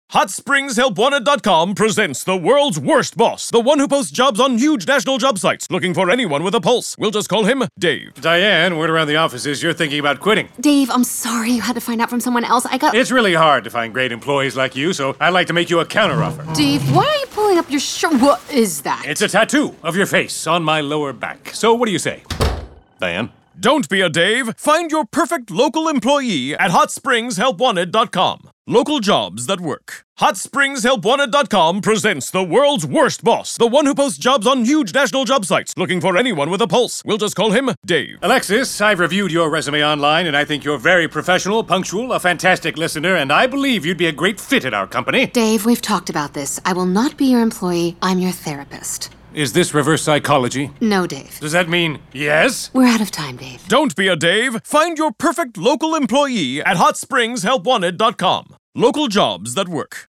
HotSpringsHelpWanted.com presents the world's worst boss, the one who posts jobs on huge national job sites, looking for anyone with a pulse. We'll just call him Dave. Diane, word around the office is you're thinking about quitting. Dave, I'm sorry you had to find out from someone else. It's really hard to find great employees like you, so I'd like to make you a counteroffer. Dave, why are you pulling up your shirt? What is that? It's a tattoo of your face on my lower back. So what do you say, Diane? Don't be a Dave. Find your perfect local employee at HotSpringsHelpWanted.com. Local jobs that work. HotSpringsHelpWanted.com presents the world's worst boss, the one who posts jobs on huge national job sites, looking for anyone with a pulse. We'll just call him Dave. Alexis, I've reviewed your resume online, and I think you're very professional, punctual, a fantastic listener, and I believe you'd be a great fit at our company. Dave, we've talked about this. I will not be your employee. I'm your therapist. Is this reverse psychology? No, Dave. Does that mean yes? We're out of time, Dave. Don't be a Dave. Find your perfect local employee at HotSpringsHelpWanted.com. Local jobs that work.